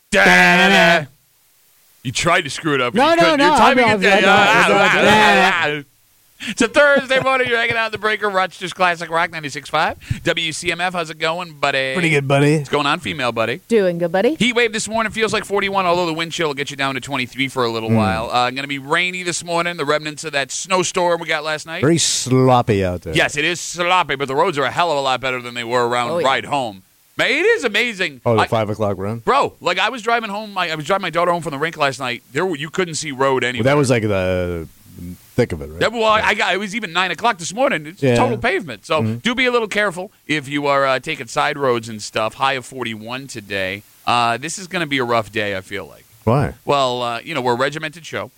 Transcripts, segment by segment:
Da-da-da. You tried to screw it up. No. Your timing It's a Thursday morning. You're hanging out in the Breaker, Rochester's Classic Rock 96.5. WCMF, how's it going, buddy? Pretty good, buddy. What's going on, female buddy? Doing good, buddy. Heat wave this morning feels like 41, although the wind chill will get you down to 23 for a little while. Going to be rainy this morning, the remnants of that snowstorm we got last night. Very sloppy out there. Yes, it is sloppy, but the roads are a hell of a lot better than they were around ride home. Man, it is amazing. Oh, the 5 o'clock run? Bro, like I was driving home. I was driving my daughter home from the rink last night. You couldn't see road anywhere. Well, that was like the thick of it, right? It was even 9 o'clock this morning. It's total pavement. So do be a little careful if you are taking side roads and stuff. High of 41 today. This is going to be a rough day, I feel like. Why? Well, we're a regimented show.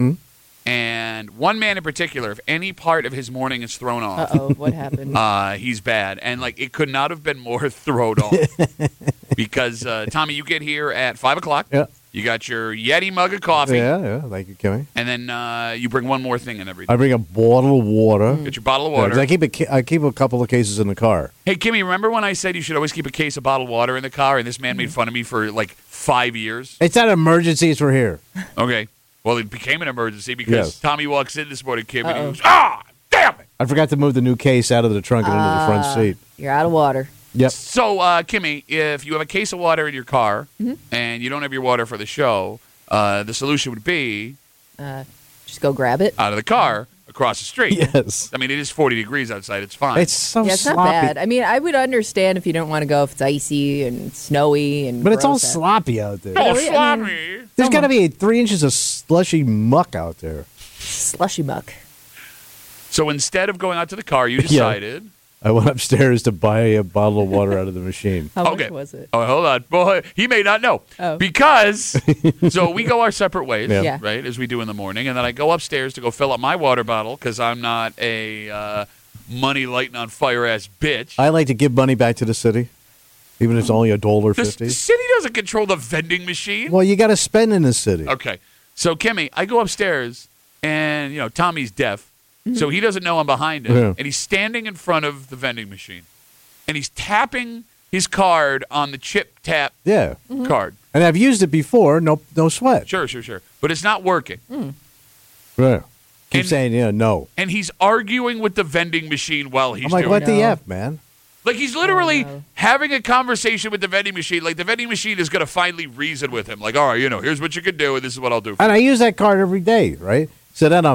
And one man in particular, if any part of his morning is thrown off. Uh-oh, what happened? He's bad. And, it could not have been more thrown off. Because, Tommy, you get here at 5 o'clock. Yeah. You got your Yeti mug of coffee. Yeah. Thank you, Kimmy. And then you bring one more thing in every day. I bring a bottle of water. Get your bottle of water. I keep a couple of cases in the car. Hey, Kimmy, remember when I said you should always keep a case of bottled water in the car, and this man made fun of me for, 5 years? It's not an emergency. It's for here. Okay. Well, it became an emergency because Tommy walks in this morning, Kimmy, and he goes, damn it! I forgot to move the new case out of the trunk and into the front seat. You're out of water. Yep. So, Kimmy, if you have a case of water in your car and you don't have your water for the show, the solution would be Just go grab it. out of the car across the street. Yes. I mean, it is 40 degrees outside. It's fine. It's so Yeah, it's sloppy. not bad. I mean, I would understand if you don't want to go if it's icy and snowy and. But it's all gross out. sloppy out there. Oh, Really? I sloppy. mean- There's got to be 3 inches of slushy muck out there. Slushy muck. So instead of going out to the car, you decided. I went upstairs to buy a bottle of water out of the machine. How Okay. much was it? Oh, hold on. Boy, he may not know. Oh. Because, so we go our separate ways, Yeah. Yeah. right, as we do in the morning. And then I go upstairs to go fill up my water bottle because I'm not a money lighting on fire ass bitch. I like to give money back to the city, even if it's only $1.50. The city doesn't control the vending machine. Well, you got to spend in the city. Okay. So, Kimmy, I go upstairs, and, Tommy's deaf, so he doesn't know I'm behind him. Yeah. And he's standing in front of the vending machine. And he's tapping his card on the chip tap Yeah. card. And I've used it before. No sweat. Sure. But it's not working. Right. Keep And- saying, no. And he's arguing with the vending machine while he's I'm like, doing what it. the No. F, man? Like, he's literally no. having a conversation with the vending machine. Like, the vending machine is going to finally reason with him. Like, all right, here's what you can do, and this is what I'll do. And I use that card every day, right? So then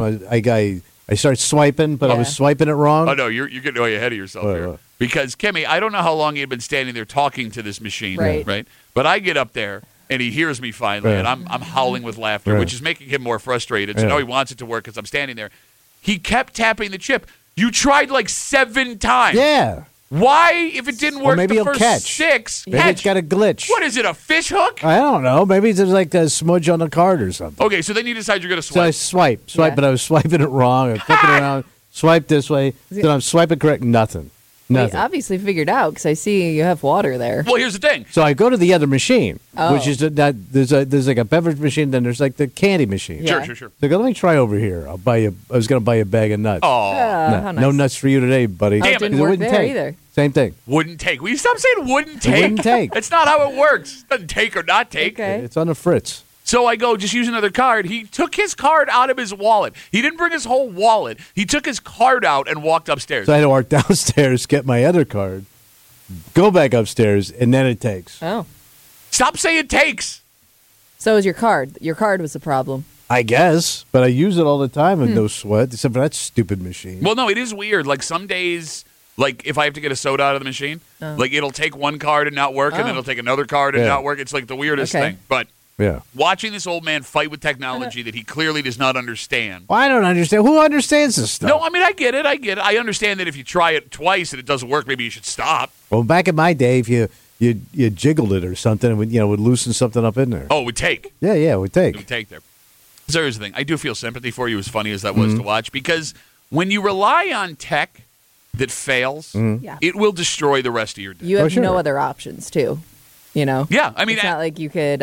I start swiping, but I was Yeah. swiping it wrong. Oh, no, you're getting way ahead of yourself What, here. what? Because, Kimmy, I don't know how long he had been standing there talking to this machine, Right. But I get up there, and he hears me finally, Yeah. and I'm howling with laughter, Right. which is making him more frustrated. So Yeah. now he wants it to work because I'm standing there. He kept tapping the chip. You tried 7 times. Yeah. Why, if it didn't Or work maybe the he'll first catch. 6, Maybe catch. it's got a glitch. What is it, a fish hook? I don't know. Maybe there's like a smudge on the card or something. Okay, so then you decide you're going to So I swipe. swipe, Yeah. but I was swiping it wrong. I flip it around, swipe this way. Then I'm swiping correct. Nothing. We Nothing. obviously figured out because I see you have water there. Well, here's the thing. So I go to the other machine, Oh. which is there's like a beverage machine, then there's like the candy machine. Yeah. Sure. So I go, let me try over here. I was going to buy you a bag of nuts. Oh, How nice. No nuts for you today, buddy. Damn it. Didn't 'Cause work wouldn't there take. either. Same thing. wouldn't take. Will you stop saying wouldn't take? wouldn't take. That's not how it works. Doesn't take or not take. Okay. It's on the fritz. So I go, just use another card. He took his card out of his wallet. He didn't bring his whole wallet. He took his card out and walked upstairs. So I had to walk downstairs, get my other card, go back upstairs, and then it takes. Oh. Stop saying takes. So is your card. Your card was the problem. I guess, but I use it all the time with no sweat, except for that stupid machine. Well, no, it is weird. Like some days, like if I have to get a soda out of the machine, like it'll take one card and not work, and then it'll take another card and Yeah. not work. It's like the weirdest Okay. thing. But Yeah. watching this old man fight with technology that he clearly does not understand. Well, I don't understand. Who understands this stuff? No, I mean, I get it. I understand that if you try it twice and it doesn't work, maybe you should stop. Well, back in my day, if you jiggled it or something, it would loosen something up in there. Oh, it would take. Yeah, it would It take. would take there. So here's the thing. I do feel sympathy for you, as funny as that was Mm-hmm. to watch, because when you rely on tech that fails, Mm-hmm. Yeah. it will destroy the rest of your day. You have sure. no other options, too. Yeah, I mean, it's not like you could.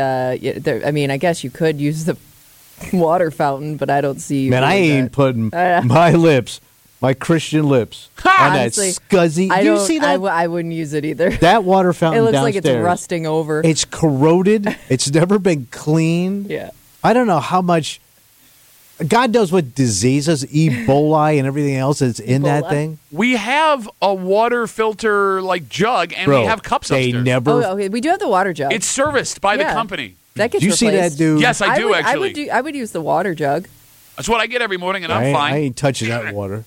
I guess you could use the water fountain, but I don't see. You Man, I doing ain't that. putting my lips my Christian lips on that Honestly, scuzzy. I Do you don't. see that? I wouldn't use it either. That water fountain It looks downstairs. like it's rusting over. It's corroded. It's never been cleaned. Yeah. I don't know how much. God knows what diseases, Ebola and everything else that's in that Ebola? thing. We have a water filter like jug, and Bro, we have cups they upstairs. never. Oh, okay. We do have the water jug. It's serviced by the Yeah. company. that gets Do you see replaced. that dude? Yes, I do would, actually. I would use the water jug. That's what I get every morning, and I'm I fine. ain't touching that water.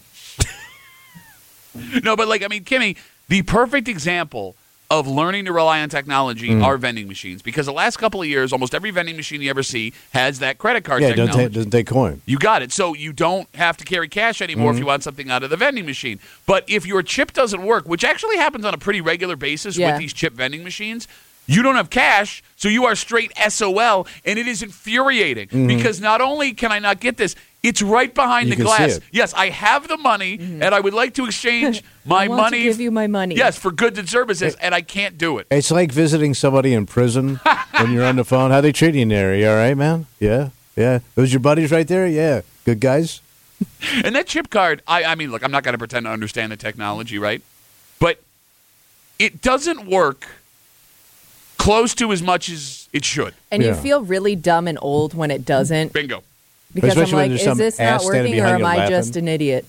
No, but Kimmy, the perfect example of learning to rely on technology are vending machines, because the last couple of years, almost every vending machine you ever see has that credit card Yeah, technology. doesn't take coin. You got it. So you don't have to carry cash anymore if you want something out of the vending machine. But if your chip doesn't work, which actually happens on a pretty regular basis Yeah. with these chip vending machines, you don't have cash, so you are straight SOL, and it is infuriating because not only can I not get this, it's right behind You the can see glass. it. Yes, I have the money, and I would like to exchange my I want money. to give you my money. Yes, for goods and services, and I can't do it. It's like visiting somebody in prison when you're on the phone. How they treating you in there? You all right, man? Yeah, yeah. Those your buddies right there? Yeah, good guys. And that chip card, I mean, look, I'm not going to pretend to understand the technology, right? But it doesn't work close to as much as it should. And you Yeah. feel really dumb and old when it doesn't. Bingo. Because I'm Especially when like, there's is some this ass not standing working or behind am you I laughing. just an idiot?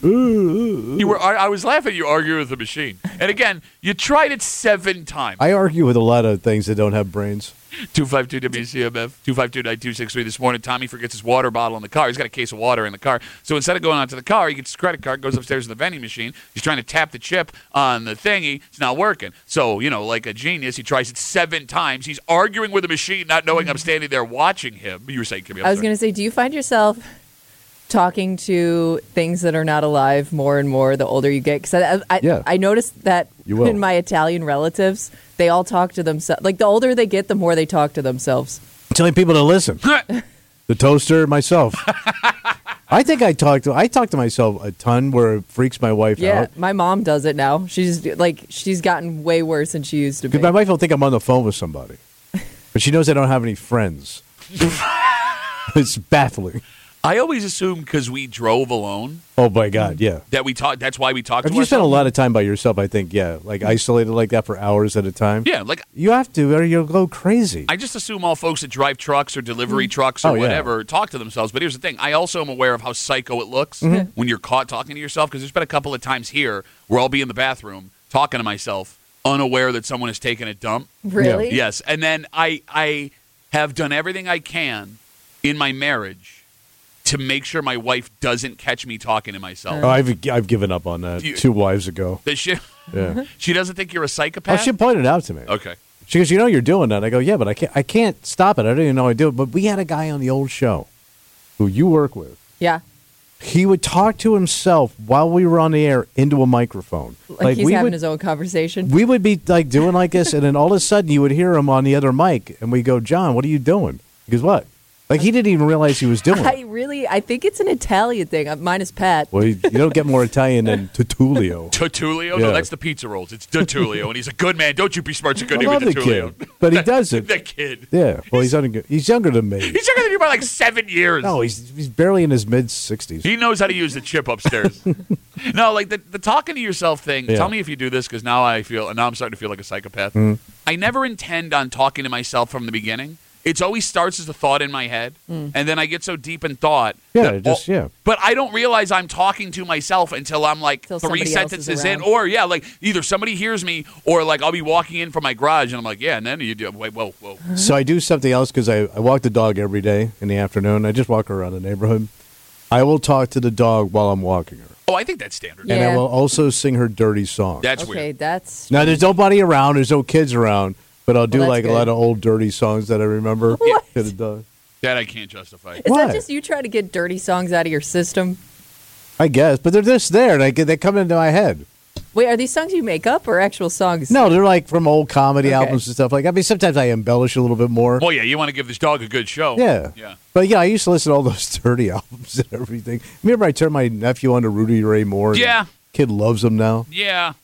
I was laughing at you arguing with the machine. And again, you tried it 7 times. I argue with a lot of things that don't have brains. 252-WCMF, 252-9263 this morning. Tommy forgets his water bottle in the car. He's got a case of water in the car. So instead of going out to the car, he gets his credit card, goes upstairs to the vending machine. He's trying to tap the chip on the thingy. It's not working. So, like a genius, he tries it 7 times. He's arguing with the machine, not knowing I'm standing there watching him. You were saying, Kimmy, I was going to say, do you find yourself talking to things that are not alive more and more the older you get? Because Yeah. I noticed that You will. in my Italian relatives, they all talk to themselves. Like, the older they get, the more they talk to themselves. Telling people to listen. The toaster, myself. I think I talk to myself a ton where it freaks my wife Yeah, out. my mom does it now. She's gotten way worse than she used to be. Because my wife will think I'm on the phone with somebody. But she knows I don't have any friends. It's baffling. I always assumed because we drove alone Oh, my God, yeah. that we talked. That's why we talked If to you spend a ourselves. lot of time by yourself, I think, yeah, like isolated like that for hours at a time. Yeah, like You have to, or you'll go crazy. I just assume all folks that drive trucks or delivery trucks or Oh, yeah. whatever talk to themselves. But here's the thing: I also am aware of how psycho it looks when you're caught talking to yourself. Because there's been a couple of times here where I'll be in the bathroom talking to myself, unaware that someone has taken a dump. Really? Yes, and then I have done everything I can in my marriage to make sure my wife doesn't catch me talking to myself. Oh, I've given up on that You- 2 wives ago. That she, Yeah. she doesn't think you're a Oh, psychopath. she pointed it out to me. Okay. She goes, you're doing that. I go, yeah, but I can't stop it. I don't even know I do it. But we had a guy on the old show who you work with. Yeah. He would talk to himself while we were on the air into a microphone. Like he's we having would, his own conversation. we would be like doing like this, and then all of a sudden you would hear him on the other mic, and we go, John, what are you doing? He goes, what? Like he didn't even realize he was doing it. I think it's an Italian thing. Mine is Pat. Well, you don't get more Italian than Tutulio. Tutulio? Yeah. No, that's the pizza rolls. It's Tutulio, and he's a good man. Don't you be smart. It's a good I name, love the Tutulio. kid, but he does it. The kid. Yeah, well, he's younger than me. He's younger than you by like 7 years. No, he's barely in his mid-60s. He knows how to use the chip upstairs. No, like the talking to yourself thing. Yeah. Tell me if you do this, because now I'm starting to feel like a psychopath. Mm. I never intend on talking to myself from the beginning. It always starts as a thought in my head, and then I get so deep in thought. Yeah, just, yeah. But I don't realize I'm talking to myself until I'm like Till 3 somebody else is sentences in, around. or like either somebody hears me, or like I'll be walking in from my garage, and I'm like, yeah, and then you do. Wait, whoa. So I do something else because I walk the dog every day in the afternoon. I just walk her around the neighborhood. I will talk to the dog while I'm walking her. Oh, I think that's standard. Yeah. And I will also sing her dirty song. That's Okay, weird. that's Now, there's nobody around. There's no kids around. But I'll do Well, that's like a good. lot of old dirty songs that I remember. What? To the dog. That I can't justify. Is Why? that just you trying to get dirty songs out of your system? I guess. But they're just there. And they come into my head. Wait, are these songs you make up or actual songs? No, they're like from old comedy Okay. albums and stuff like that. I mean, sometimes I embellish a little bit more. Well, yeah, you want to give this dog a good show. Yeah. Yeah. But yeah, I used to listen to all those dirty albums and everything. Remember I turned my nephew on to Rudy Ray Moore? Yeah. Kid loves him now. Yeah.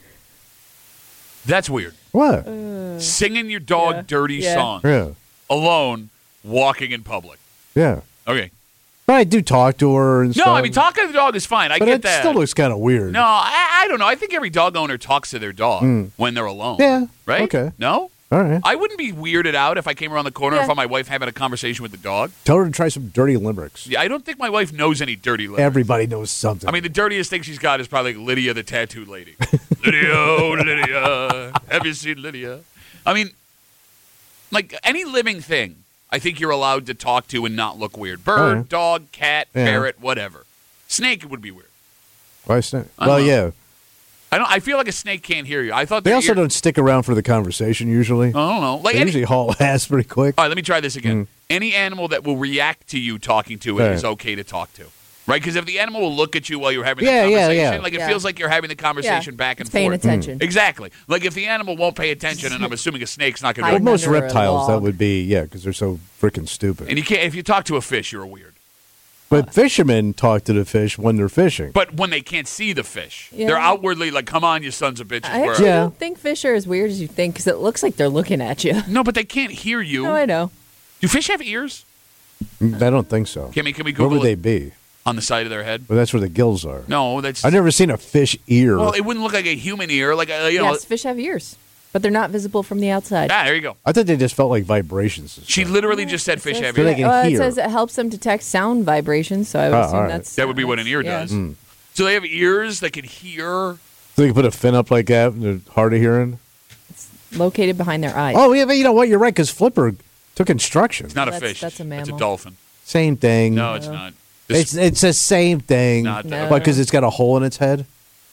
That's weird. What? Singing your dog Yeah. dirty Yeah. song Yeah. alone, walking in public. Yeah. Okay. But I do talk to her and stuff. No, I mean, talking to the dog is fine. I but get it that. still looks kind of weird. No, I don't know. I think every dog owner talks to their dog when they're alone. Yeah. Right? Okay. No? All right. I wouldn't be weirded out if I came around the corner and found my wife having a conversation with the dog. Tell her to try some dirty limericks. Yeah, I don't think my wife knows any dirty limericks. Everybody knows something. I mean, the dirtiest thing she's got is probably like Lydia the tattoo lady. Lydia, oh, Lydia. Have you seen Lydia? I mean, like any living thing, I think you're allowed to talk to and not look weird. Bird, dog, cat, parrot, whatever. Snake would be weird. Why snake? I Well, don't know. yeah. I feel like a snake can't hear you. I thought They also don't stick around for the conversation usually. I don't know. Like They usually haul ass pretty quick. all right, let me try this again. Any animal that will react to you talking to it is okay to talk to. Right? Because if the animal will look at you while you're having the conversation, like it feels like you're having the conversation back and it's paying forth. attention. Exactly. Like if the animal won't pay attention, and I'm assuming a snake's not going to Well, do it. most under a reptiles, that log. would be, because they're so freaking stupid. And you can't, if you talk to a fish, you're a weird. But fishermen talk to the fish when they're fishing. But when they can't see the fish, Yeah. they're outwardly like, come on, you sons of bitches. I We're- actually Yeah. don't think fish are as weird as you think because it looks like they're looking at you. No, but they can't hear you. No, I know. Do fish have ears? I don't think so. Can we Where Google would they it be? on the side of their head? Well, that's where the gills are. No, that's. I've never seen a fish ear. Well, it wouldn't look like a human ear. Like, you know. Yes, fish have ears, but they're not visible from the outside. Ah, there you go. I thought they just felt like vibrations. and She stuff. literally just said fish It have So ears. they can it hear. says it helps them detect sound vibrations, so I would Oh, assume all right. that's That would be what an ear yeah. does. So they have ears that can hear. So they can put a fin up like that and they're hard of hearing. located behind their eyes. Oh, yeah, but you know what? You're right, because Flipper took instructions. It's not a That's- fish. that's a It's a mammal. dolphin. Same thing. No, it's not. This- It's the same thing. Not that. No. Because it's got a hole in its head.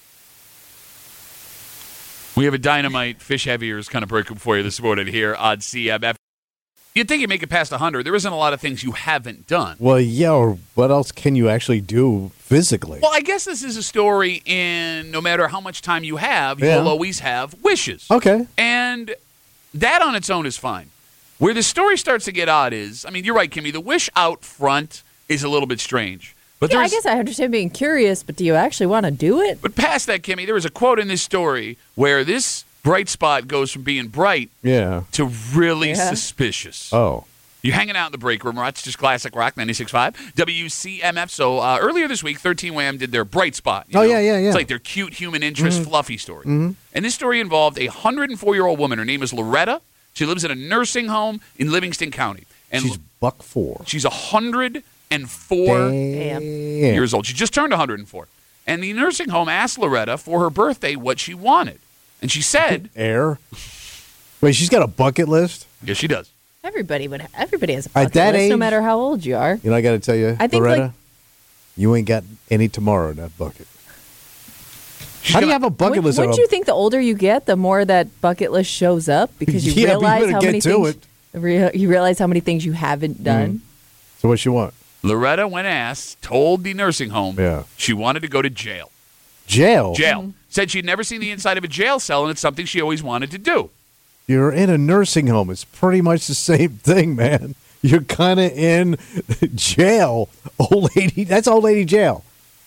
We have a dynamite fish have ears kind of breakup for you this morning here on CMF. You'd think you'd make it past 100. There isn't a lot of things you haven't done. Well, yeah, or what else can you actually do physically? Well, I guess this is a story in no matter how much time you have, Yeah. you'll always have wishes. Okay. And that on its own is fine. Where the story starts to get odd is, I mean, you're right, Kimmy, the wish out front is a little bit strange. But yeah, I there's, guess I understand being curious, but do you actually want to do it? but past that, Kimmy, there was a quote in this story where this bright spot goes from being bright Yeah. to really Yeah. suspicious. Oh. You're hanging out in the break room, right? It's just classic rock, 96.5, WCMF. So earlier this week, 13 Wham did their bright spot. you Oh, know? yeah. It's like their cute human interest, fluffy story. And this story involved a 104-year-old woman. Her name is Loretta. She lives in a nursing home in Livingston County. And She's buck four. she's 104 Damn. years old. She just turned 104. And the nursing home asked Loretta for her birthday what she wanted. And she said, Air. Wait, she's got a bucket list? yes, she does. Everybody has a At bucket that list, no age- matter how old you are. You know, I got to tell you, I think, Loretta, like- you ain't got any tomorrow in that bucket. She's How do you gonna- have a bucket list? Wouldn't you think the older you get, the more that bucket list shows up because you Yeah, but you realize better how get many to things you realize how many things you haven't done. So what you want? Loretta, when asked, told the nursing home Yeah. she wanted to go to jail. Jail? Jail. Said she'd never seen the inside of a jail cell, and it's something she always wanted to do. You're in a nursing home. It's pretty much the same thing, man. You're kind of in jail. Old lady, that's old lady jail.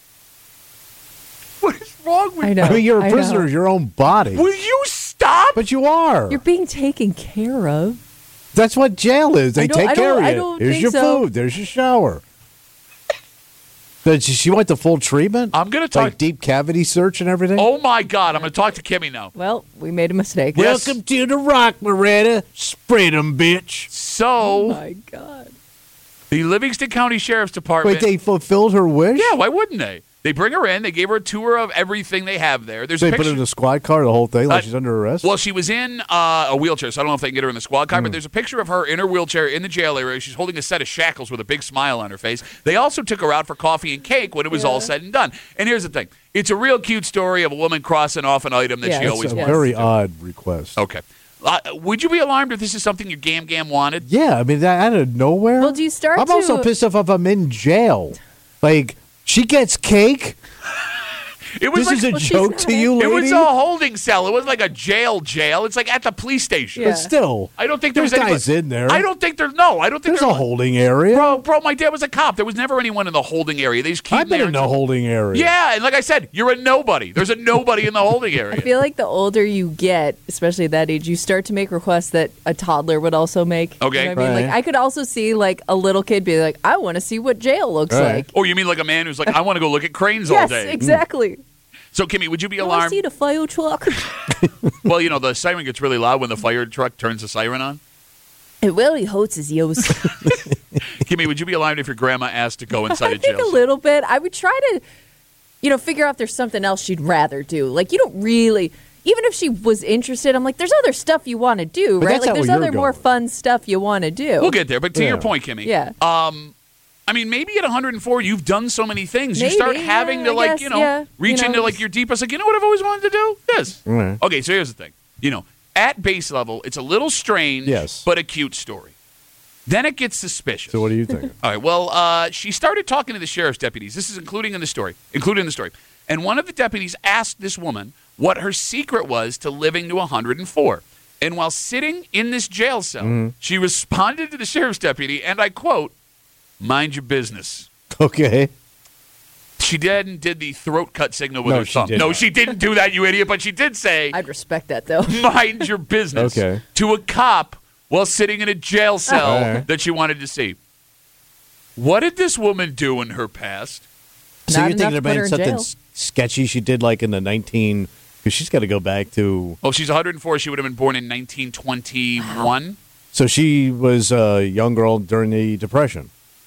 What is wrong with I know. I mean, you're a I prisoner know. of your own body. Will you stop? But you are. You're being taken care of. That's what jail is. They I don't- take I care don't- of I you. don't Here's think your so. food. There's your shower. But she went to full treatment? I'm going to talk. Like deep cavity search and everything? Oh, my God. I'm going to talk to Kimmy now. Well, we made a mistake. Yes. Welcome to the Rock, Loretta. Spread 'em, bitch. Oh So, my God. the Livingston County Sheriff's Department. Wait, they fulfilled her wish? Yeah, why wouldn't they? They bring her in. They gave her a tour of everything they have there. There's So a they put her picture. in a squad car, the whole thing, like Uh, she's under arrest? Well, she was in a wheelchair, so I don't know if they can get her in the squad car, but there's a picture of her in her wheelchair in the jail area. She's holding a set of shackles with a big smile on her face. They also took her out for coffee and cake when it was all said and done. And here's the thing. It's a real cute story of a woman crossing off an item that Yeah, she it's always It's a Yes. wanted. very odd request. Okay. Would you be alarmed if this is something your Gam wanted? Yeah, I mean, that out of nowhere. Well, do you start I'm to- also pissed off if I'm in jail. Like, she gets cake? It was This is a joke to you, lady? It was a holding cell. It wasn't like a jail. It's like at the police station. Yeah. But still, I don't think there was guys in there. I don't think there's no. I don't think There's a holding area. Bro, my dad was a cop. There was never anyone in the holding area. They just keep I've been there in the holding area. Yeah, and like I said, you're a nobody. There's a nobody in the holding area. I feel like the older you get, especially at that age, you start to make requests that a toddler would also make. Okay. You know what I mean? Right. Like, I could also see, like, a little kid be like, I want to see what jail looks Right. like. Or you mean like a man who's like, I want to go look at cranes all Yes, day. exactly. So, Kimmy, would you be I want to alarmed? see the fire truck. Well, the siren gets really loud when the fire truck turns the siren on. It really hurts his ears. Kimmy, would you be alarmed if your grandma asked to go inside I a jail think a cell? little bit. I would try to, figure out if there's something else she'd rather do. Like, you don't really, even if she was interested, I'm like, there's other stuff you want to do, But right? that's Like, not there's where you're other more going. fun stuff you want to do. We'll get there. But to Yeah. your point, Kimmy. Yeah. I mean, maybe at 104, you've done so many things. You Maybe, start having yeah, to, I like, guess, reach into, like, your deepest, like, you know what I've always wanted to do? This. Right. Okay, so here's the thing. At base level, it's a little strange, Yes. but a cute story. Then it gets suspicious. So what do you think? All right, well, she started talking to the sheriff's deputies. This is including in the story. And one of the deputies asked this woman what her secret was to living to 104. And while sitting in this jail cell, she responded to the sheriff's deputy, and I quote, "Mind your business." Okay. She did the throat cut signal with No, her she thumb. did No, not. she didn't do that, you idiot, but she did say, I'd respect that, though. "Mind your business," Okay. to a cop while sitting in a jail cell Alright. that she wanted to see. What did this woman do in her past? So Not you're enough thinking to put her about in something jail. sketchy she did like in the 19... Because she's got to go back to... Well, she's 104. She would have been born in 1921. So she was a young girl during the Depression.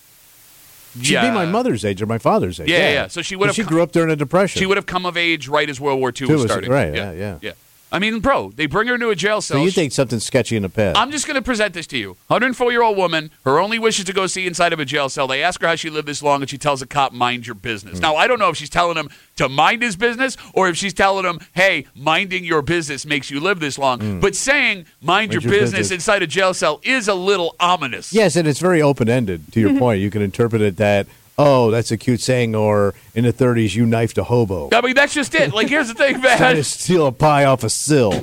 She'd be my mother's age or my father's age. Yeah. So she would have. She grew up during the Depression. She would have come of age right as World War II was starting. Right, yeah. I mean, bro, they bring her into a jail cell. So you think something sketchy in the past? I'm just going to present this to you. 104-year-old woman, her only wish is to go see inside of a jail cell. They ask her how she lived this long, and she tells a cop, "Mind your business." Now, I don't know if she's telling him to mind his business or if she's telling him, "Hey, minding your business makes you live this long." But saying, mind your business inside a jail cell is a little ominous. Yes, and it's very open-ended, to your point. You can interpret it that, oh, that's a cute saying, or in the 30s, you knifed a hobo. I mean, that's just it. Like, here's the thing, Trying man. to steal a pie off a sill.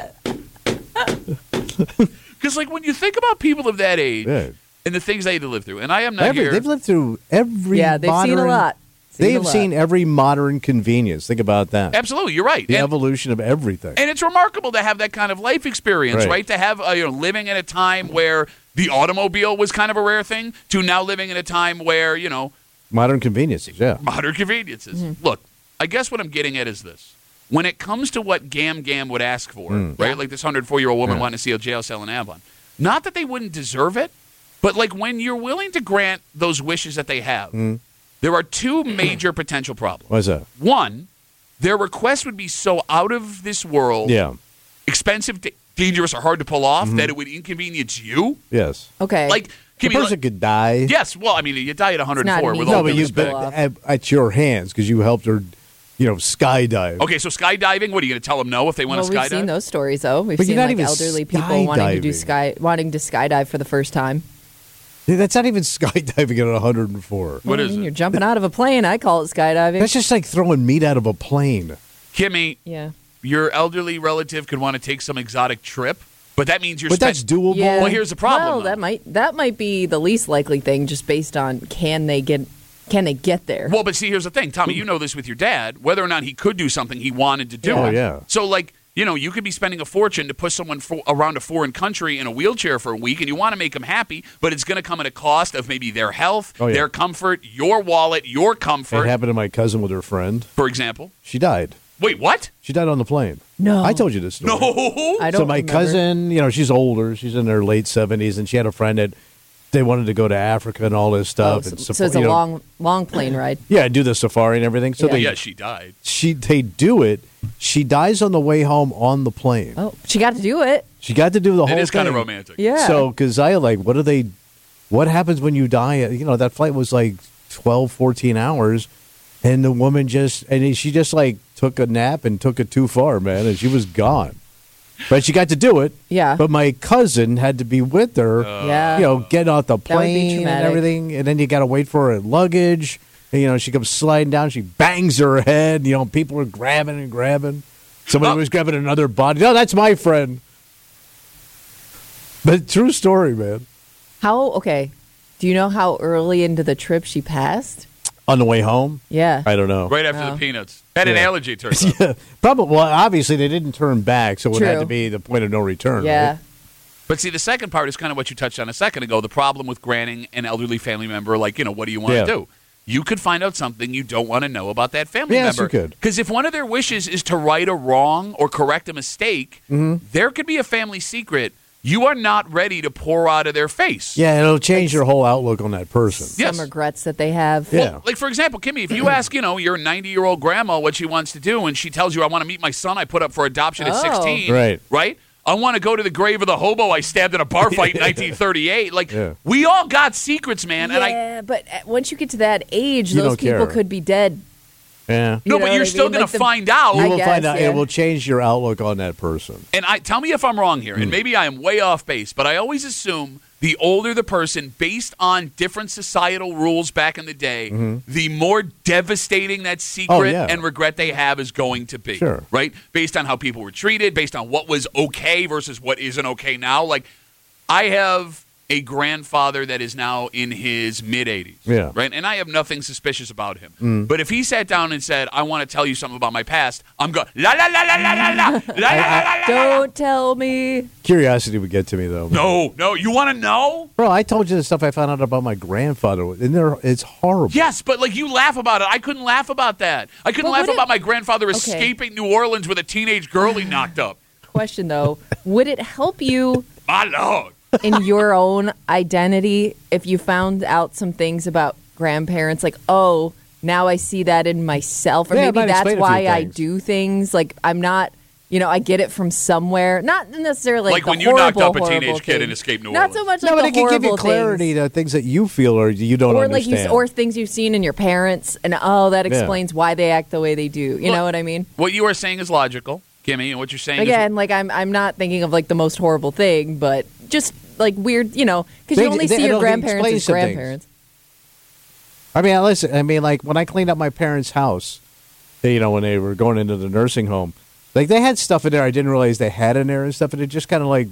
Because, like, when you think about people of that age Yeah. and the things they had to live through, and I am not here. They've lived through every Yeah, they've modern... seen a lot. They have seen every modern convenience. Think about that. Absolutely, you're right. The And- evolution of everything. And it's remarkable to have that kind of life experience, right? To have living in a time where the automobile was kind of a rare thing, to now living in a time where Modern conveniences, yeah. modern conveniences. Look, I guess what I'm getting at is this: when it comes to what Gam Gam would ask for, right? Like this 104-year-old woman wanting to see a jail cell in Avon. Not that they wouldn't deserve it, but like when you're willing to grant those wishes that they have, there are two major potential problems. What's that? One, their request would be so out of this world, Yeah. expensive, dangerous, or hard to pull off that it would inconvenience you. Yes. Okay. Like, The person could die. yes, well, I mean, you die at 104 an with easy all No, but due you respect. pull off. at your hands because you helped her, skydive. Okay, so skydiving, what are you going to tell them no if they want well, to we've skydive? seen those stories, though. We've But seen you're not like even elderly people wanting to skydiving. skydive for the first time. That's not even skydiving at 104. What I is mean, it? You're jumping out of a plane. I call it skydiving. That's just like throwing meat out of a plane. Kimmy, yeah. your elderly relative could want to take some exotic trip, but that means you're But that's doable. Yeah. Well, here's the problem, Well, though. that might be the least likely thing, just based on can they get there? Well, but see, here's the thing, Tommy. You know this with your dad. Whether or not he could do something, he wanted to do Oh, it. yeah. So, like, you could be spending a fortune to put someone around a foreign country in a wheelchair for a week, and you want to make them happy, but it's going to come at a cost of maybe their health, Oh, yeah. their comfort, your wallet, your It comfort, happened to my cousin with her friend. for example. She died. Wait, what? She died on the plane. No. I told you this story. No. I don't So my remember. cousin, she's older. She's in her late 70s, and she had a friend that they wanted to go to Africa and all this Oh, stuff. so, and so it's a long plane ride. Yeah, do the safari and everything. So Yeah. But yeah, she died. they do it. She dies on the way home on the plane. Oh, she got to do it. She got to do the whole It thing. is kind of romantic. Yeah. So, because what happens when you die? That flight was like 12, 14 hours, and the woman she just like took a nap and took it too far, man, and she was gone. But she got to do it. Yeah. But my cousin had to be with her, Yeah. get out the That would be plane and traumatic. everything, and then you got to wait for her luggage. And, she comes sliding down. She bangs her head. People are grabbing and grabbing. Somebody was grabbing another body. No, that's my friend. But true story, man. Okay. Do you know how early into the trip she passed? On the way home? Yeah. I don't know. Right after the peanuts. Had an allergy, it turns out. Yeah, probably. Well, obviously they didn't turn back, so it had True. to be the point of no return. Yeah. Right? But see, the second part is kind of what you touched on a second ago, the problem with granting an elderly family member, what do you want to do? You could find out something you don't want to know about that family member. Yes, you could. Because if one of their wishes is to right a wrong or correct a mistake, there could be a family secret you are not ready to pour out of their face. Yeah, it'll change your whole outlook on that person. Yes. Some regrets that they have. Yeah. Well, like, for example, Kimmy, if you ask, your 90-year-old grandma what she wants to do, and she tells you, I want to meet my son I put up for adoption at 16, Right. I want to go to the grave of the hobo I stabbed in a bar fight in 1938. We all got secrets, man. Yeah, but once you get to that age, You those don't people care. could be dead. Yeah. No, but you're still going to find out. You will guess, find out. yeah. It will change your outlook on that person. And tell me if I'm wrong here, and maybe I am way off base, but I always assume the older the person, based on different societal rules back in the day, the more devastating that secret and regret they have is going to be. Sure. Right? Based on how people were treated, based on what was okay versus what isn't okay now. Like, I have a grandfather that is now in his mid-80s. Yeah. Right? And I have nothing suspicious about him. But if he sat down and said, I want to tell you something about my past, I'm going, la la la la la la la la la la. Don't tell me. Curiosity would get to me, though. No, you want to know? Bro, I told you the stuff I found out about my grandfather, and it's horrible. Yes, but you laugh about it. I couldn't laugh about that. I couldn't laugh about my grandfather escaping New Orleans with a teenage girl he knocked up. Question, though. Would it help you My Lord. in your own identity if you found out some things about grandparents? Like, oh, now I see that in myself. Or Yeah, it maybe might that's explain a why few I things. do things. Like, I'm not... I get it from somewhere. Not necessarily Like the when you knocked up a horrible teenage kid thing. and escaped New Not Orleans. so much No, like but the it can give you horrible clarity things. to things that you feel or you don't Or understand. or things you've seen in your parents, and that explains why they act the way they do. You know what I mean? What you are saying is logical, Kimmy, and what you're saying Again, I'm not thinking of the most horrible thing, but just weird, because you Things- only see your it'll grandparents explain as some things. grandparents. I mean, listen. I mean, when I cleaned up my parents' house, when they were going into the nursing home, they had stuff in there I didn't realize they had in there and stuff, and it just kind of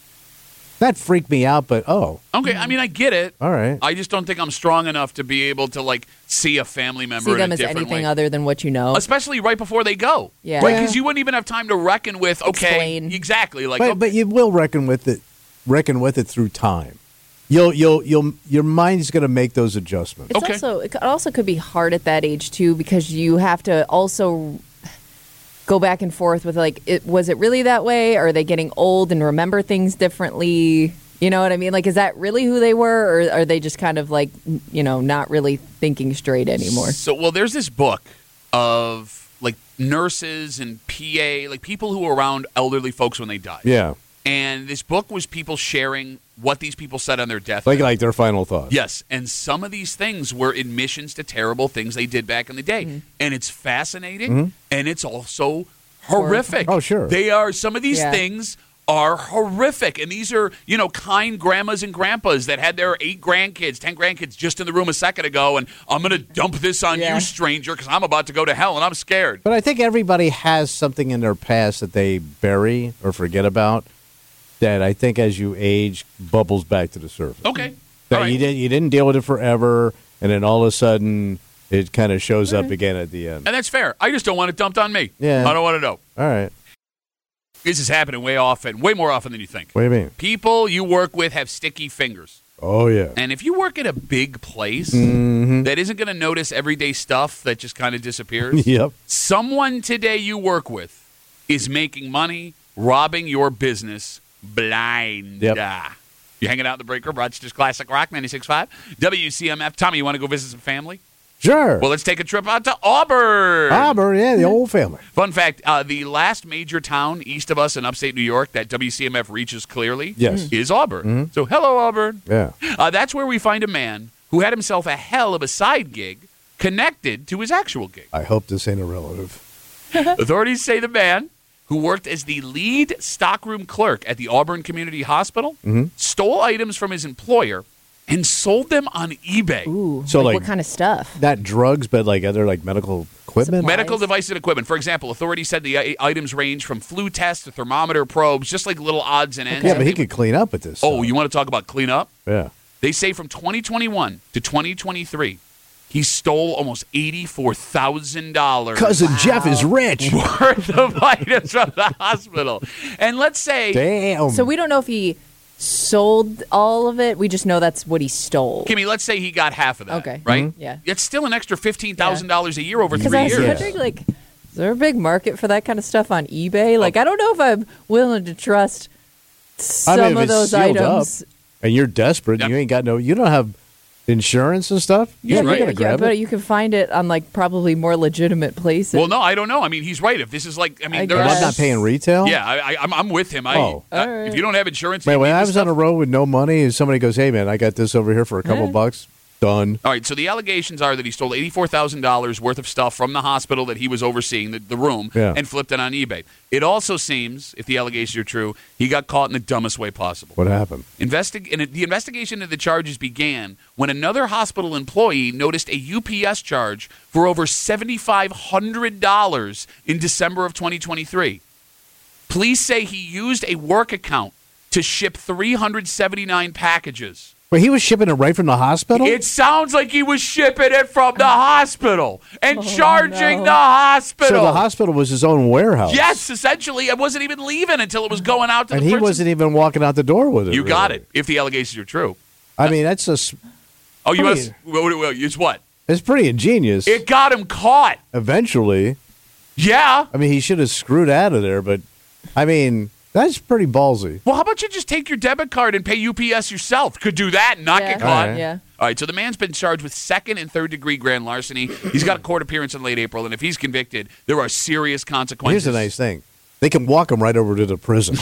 not freaked me out, but Okay, I mean, I get it. all right. I just don't think I'm strong enough to be able to see a family member See in them a as different anything way. other than what you know. Especially right before they go. Yeah. Right, Yeah. because you wouldn't even have time to reckon with, Explain. exactly. But you will reckon with it through time. Your mind's going to make those adjustments. It's it also could be hard at that age too, because you have to also go back and forth with was it really that way? Or are they getting old and remember things differently? You know what I mean? Is that really who they were, or are they just kind of not really thinking straight anymore? So, there's this book of nurses and PA, people who were around elderly folks when they died. Yeah. And this book was people sharing what these people said on their deathbed. Like their final thoughts. Yes, and some of these things were admissions to terrible things they did back in the day. Mm-hmm. And it's fascinating, and it's also horrific. Oh, sure. They are, some of these Yeah. things are horrific. And these are, kind grandmas and grandpas that had their 8 grandkids, 10 grandkids just in the room a second ago, and I'm going to dump this on Yeah. you, stranger, because I'm about to go to hell and I'm scared. But I think everybody has something in their past that they bury or forget about that I think as you age bubbles back to the surface. Okay. That All right. you didn't deal with it forever, and then all of a sudden it kind of shows up again at the end. And that's fair. I just don't want it dumped on me. Yeah. I don't want to know. All right. This is happening way more often than you think. What do you mean? People you work with have sticky fingers. Oh, yeah. And if you work at a big place Mm-hmm. that isn't going to notice everyday stuff that just kind of disappears, Yep. someone today you work with is making money, robbing your business blind. Yep. You hanging out in the break room, Rochester's Classic Rock 96.5, WCMF. Tommy, you want to go visit some family? Sure. Well, let's take a trip out to Auburn. Auburn, yeah, the old family. Fun fact, the last major town east of us in upstate New York that WCMF reaches clearly Yes. is Auburn. So, hello, Auburn. Yeah. That's where we find a man who had himself a hell of a side gig connected to his actual gig. I hope this ain't a relative. Authorities say the man, who worked as the lead stockroom clerk at the Auburn Community Hospital, stole items from his employer and sold them on eBay. Ooh, So, like- what kind of stuff? Not drugs, but like other like medical equipment. Supplies. Medical devices and equipment. For example, authorities said the items range from flu tests to thermometer probes, just like little odds and ends. Yeah, but he could clean up with this. Oh, stuff. you want to talk about cleanup? Yeah. They say from 2021 to 2023, he stole almost $84,000 Cousin Jeff is rich. worth of items from the hospital. And let's say, Damn. So we don't know if he sold all of it. We just know that's what he stole. Kimmy, let's say he got half of that. Okay. Right? Mm-hmm. Yeah. It's still an extra $15,000 a year over Because 3 I was years. wondering, like, is there a big market for that kind of stuff on eBay? Like, I don't know if I'm willing to trust some I mean, if of it's those sealed items. up and you're desperate, Yep. you don't have insurance and stuff. Yeah, You're right. gonna grab but it. you can find it on like probably more legitimate places. Well, no, I don't know. I mean, he's right. If this is like, I mean, I there's. I'm guess. not paying retail. Yeah, I'm with him. Oh. All right. If you don't have insurance, Man, you when need I this was on stuff. a road with no money and somebody goes, "Hey, man, I got this over here for a couple Yeah. bucks," done. All right, so the allegations are that he stole $84,000 worth of stuff from the hospital that he was overseeing, the room, Yeah. and flipped it on eBay. It also seems, if the allegations are true, he got caught in the dumbest way possible. What happened? The investigation into the charges began when another hospital employee noticed a UPS charge for over $7,500 in December of 2023. Police say he used a work account to ship 379 packages. Wait, he was shipping it right from the hospital. It sounds like he was shipping it from the hospital and charging no. the hospital. So the hospital was his own warehouse. Yes, essentially. It wasn't even leaving until it was going out to and the he person. wasn't even walking out the door with it. You got really. it, if the allegations are true. I mean, that's just Oh, you Pretty- must. It's what? it's pretty ingenious. It got him caught. Eventually, Yeah. I mean, he should have screwed out of there, but I mean, that's pretty ballsy. Well, how about you just take your debit card and pay UPS yourself? Could do that and not Yeah. get caught. All right. Yeah. All right, so the man's been charged with second and third degree grand larceny. He's got a court appearance in late April, and if he's convicted, there are serious consequences. Here's the nice thing: they can walk him right over to the prison.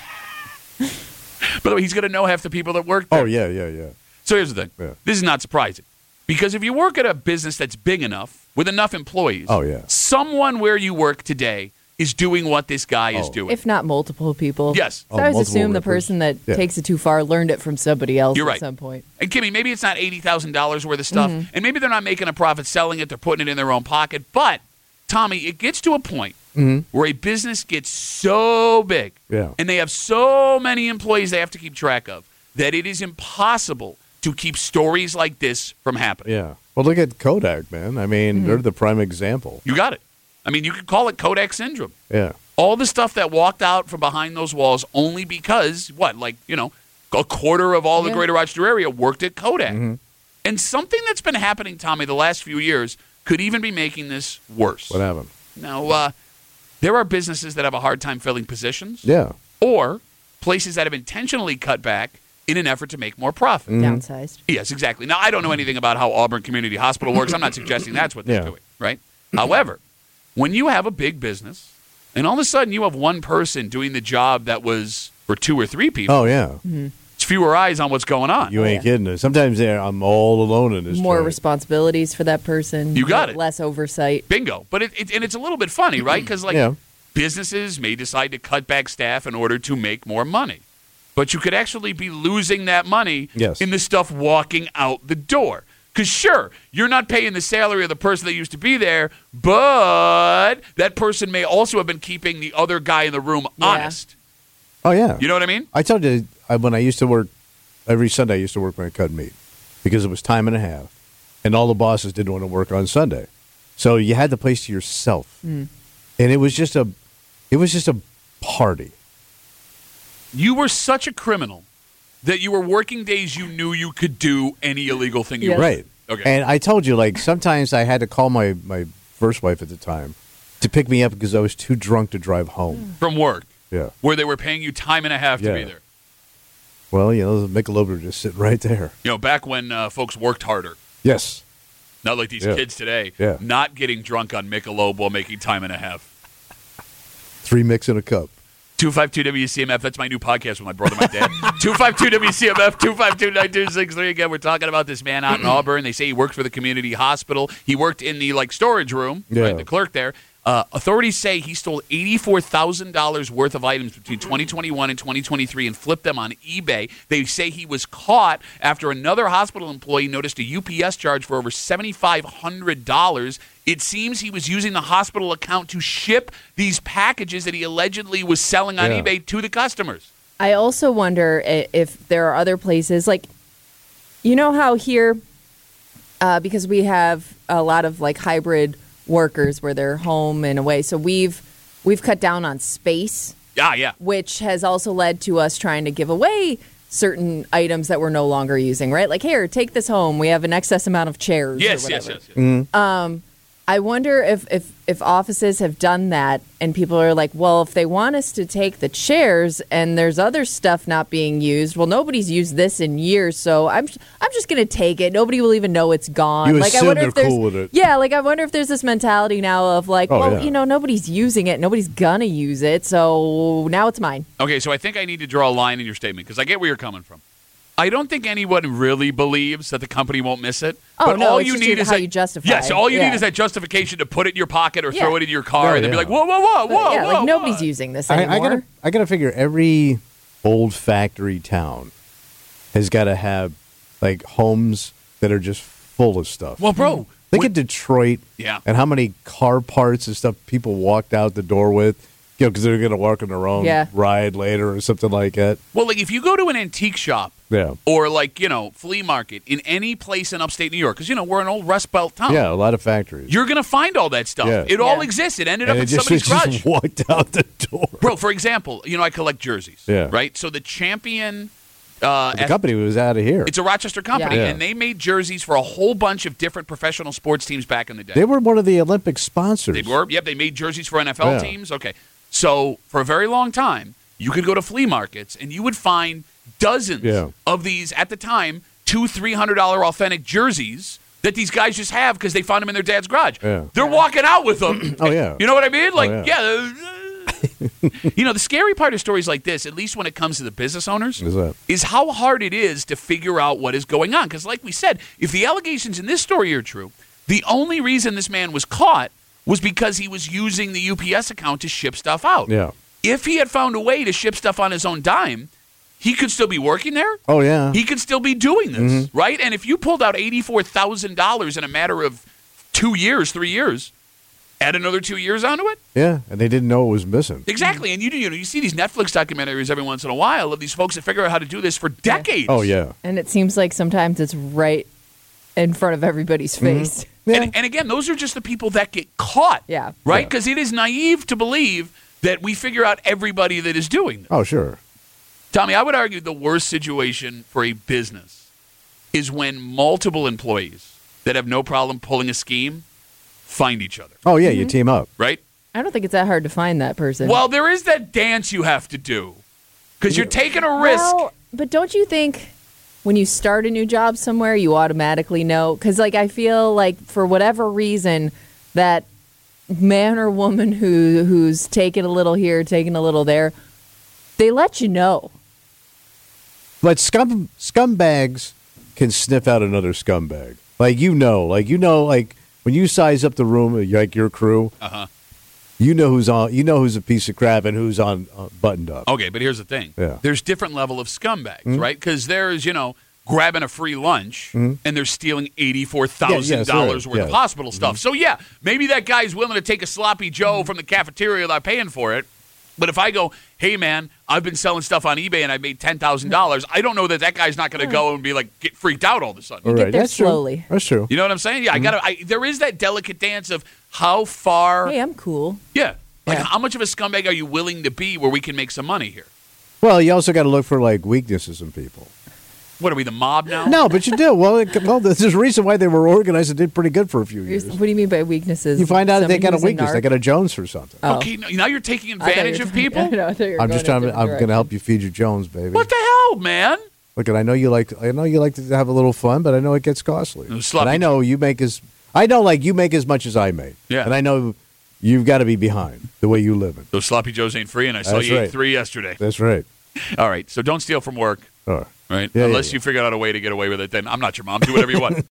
By the way, he's going to know half the people that work there. Oh yeah. So here's the thing. Yeah. This is not surprising. Because if you work at a business that's big enough, with enough employees, Oh, yeah. someone where you work today is doing what this guy is Oh. doing. If not multiple people. Yes. So I always multiple assume the rippers. person that Yeah. takes it too far learned it from somebody else You're at right. some point. And Kimmy, maybe it's not $80,000 worth of stuff, Mm-hmm. and maybe they're not making a profit selling it, they're putting it in their own pocket. But, Tommy, it gets to a point where a business gets so big Yeah. and they have so many employees they have to keep track of that it is impossible to keep stories like this from happening. Yeah. Well, look at Kodak, man. I mean, Mm-hmm. they're the prime example. You got it. I mean, you could call it Kodak syndrome. Yeah. All the stuff that walked out from behind those walls only because, a quarter of all the Yeah. greater Rochester area worked at Kodak. And something that's been happening, Tommy, the last few years could even be making this worse. What happened? Now, there are businesses that have a hard time filling positions Yeah. or places that have intentionally cut back in an effort to make more profit. Downsized. Yes, exactly. Now, I don't know anything about how Auburn Community Hospital works. I'm not suggesting that's what they're Yeah. doing, right? However, when you have a big business and all of a sudden you have one person doing the job that was for 2 or 3 people, Oh yeah. it's fewer eyes on what's going on. You ain't yeah. kidding. Sometimes I'm all alone in this. More joint. responsibilities for that person. You got it. Less oversight. Bingo. But it's a little bit funny, right? Because Yeah. businesses may decide to cut back staff in order to make more money. But you could actually be losing that money Yes. in the stuff walking out the door. Because, sure, you're not paying the salary of the person that used to be there, but that person may also have been keeping the other guy in the room Yeah. honest. Oh yeah. You know what I mean? I told you when I used to work every Sunday. I used to work when I cut meat because it was time and a half, and all the bosses didn't want to work on Sunday, so you had the place to yourself, and it was just a party. You were such a criminal that you were working days you knew you could do any illegal thing you Yes. wanted. Right. Okay. And I told you, like, sometimes I had to call my first wife at the time to pick me up because I was too drunk to drive home. From work, Yeah. where they were paying you time and a half to Yeah. be there. Well, the Michelob were just sitting right there. Back when folks worked harder. Yes. Not like these Yeah. kids today. Yeah. Not getting drunk on Michelob while making time and a half. 3 mix in a cup. 252-WCMF. That's my new podcast with my brother and my dad. 252-WCMF, 252-9263. Again, we're talking about this man out in Auburn. They say he worked for the community hospital. He worked in the, storage room, Yeah. right, the clerk there. Authorities say he stole $84,000 worth of items between 2021 and 2023 and flipped them on eBay. They say he was caught after another hospital employee noticed a UPS charge for over $7,500. It seems he was using the hospital account to ship these packages that he allegedly was selling on eBay to the customers. I also wonder if there are other places, like, you know how here, because we have a lot of like hybrid workers where they're home and away, so we've cut down on space. Yeah. Which has also led to us trying to give away certain items that we're no longer using, right? Like, here, take this home. We have an excess amount of chairs. Yes. I wonder if offices have done that and people are like, well, if they want us to take the chairs and there's other stuff not being used, well, nobody's used this in years, so I'm just going to take it. Nobody will even know it's gone. You like, assume I wonder they're if there's cool with it. Yeah, like I wonder if there's this mentality now of like, yeah. Nobody's using it, nobody's gonna use it, so now it's mine. Okay, so I think I need to draw a line in your statement because I get where you're coming from. I don't think anyone really believes that the company won't miss it. Oh, but no, all it's you just need is how that, you justify Yes, it. all you Yeah. need is that justification to put it in your pocket or Yeah. throw it in your car and then be Yeah. like, whoa. Nobody's using this anymore. I gotta figure every old factory town has got to have like homes that are just full of stuff. Well, bro. Think of Detroit, Yeah. and how many car parts and stuff people walked out the door with, because they're going to work on their own ride later or something like that. Well, like if you go to an antique shop Yeah, or like, flea market in any place in upstate New York, because, we're an old Rust Belt town. yeah, a lot of factories. You're going to find all that stuff. Yeah. It all Yeah. exists. It ended and up it in somebody's garage. just walked out the door. Bro, for example, I collect jerseys. Yeah. Right? So the Champion... The company was out of here. It's a Rochester company, Yeah. and they made jerseys for a whole bunch of different professional sports teams back in the day. They were one of the Olympic sponsors. They were. Yep, they made jerseys for NFL Yeah. teams. Okay. So for a very long time, you could go to flea markets, and you would find dozens Yeah. of these, at the time, $200-$300 authentic jerseys that these guys just have because they found them in their dad's garage. Yeah. They're walking out with them. Oh, yeah. You know what I mean? Like, yeah. the scary part of stories like this, at least when it comes to the business owners, Is that? is how hard it is to figure out what is going on. Because like we said, if the allegations in this story are true, the only reason this man was caught was because he was using the UPS account to ship stuff out. Yeah. If he had found a way to ship stuff on his own dime, he could still be working there. Oh, yeah. He could still be doing this, right? And if you pulled out $84,000 in a matter of 2 years, 3 years, add another 2 years onto it. Yeah, and they didn't know it was missing. Exactly. And you see these Netflix documentaries every once in a while of these folks that figure out how to do this for decades. Oh, yeah. And it seems like sometimes it's right in front of everybody's face. Yeah. And again, those are just the people that get caught. Yeah. Right? Yeah. Because it is naive to believe that we figure out everybody that is doing this. Oh, sure. Tommy, I would argue the worst situation for a business is when multiple employees that have no problem pulling a scheme find each other. Oh, yeah, you team up. Right? I don't think it's that hard to find that person. Well, there is that dance you have to do because you're taking a risk. Well, but don't you think when you start a new job somewhere, you automatically know? Because, like, I feel like for whatever reason, that man or woman who's taking a little here, taking a little there, they let you know. But scumbags can sniff out another scumbag. Like, when you size up the room, like your crew, you know who's a piece of crap and who's on buttoned up. Okay, but here's the thing. Yeah. There's different level of scumbags, right? Because there's, grabbing a free lunch and they're stealing $84,000 worth of hospital stuff. So, yeah, maybe that guy's willing to take a sloppy Joe from the cafeteria without paying for it. But if I go, hey, man, I've been selling stuff on eBay and I made $10,000, I don't know that guy's not going to go and be like, get freaked out all of a sudden. All Get right, there that's true. slowly. That's true. You know what I'm saying? Yeah, there is that delicate dance of how far. Hey, I'm cool. Yeah. Like, Yeah. how much of a scumbag are you willing to be where we can make some money here? Well, you also got to look for like weaknesses in people. What are we, the mob now? No, but you do. Well, there's a reason why they were organized and did pretty good for a few years. What do you mean by weaknesses? You find out that they Somebody got a who's weakness. They narc? got a Jones for something. Oh. Okay, now you're taking I thought you advantage were- of people? No, I thought you were I'm just going trying. in a I'm different going to help you feed your Jones, baby. What the hell, man? Look, and I know you like to have a little fun, but I know it gets costly. Sloppy And I know you make as much as I make. Yeah. And I know you've got to be behind the way you live it. Those sloppy joes ain't free, and I saw That's you ate right. 3 yesterday. That's right. All right, so don't steal from work, Oh. right? Yeah, Unless yeah. you figured out a way to get away with it, then I'm not your mom. Do whatever you want.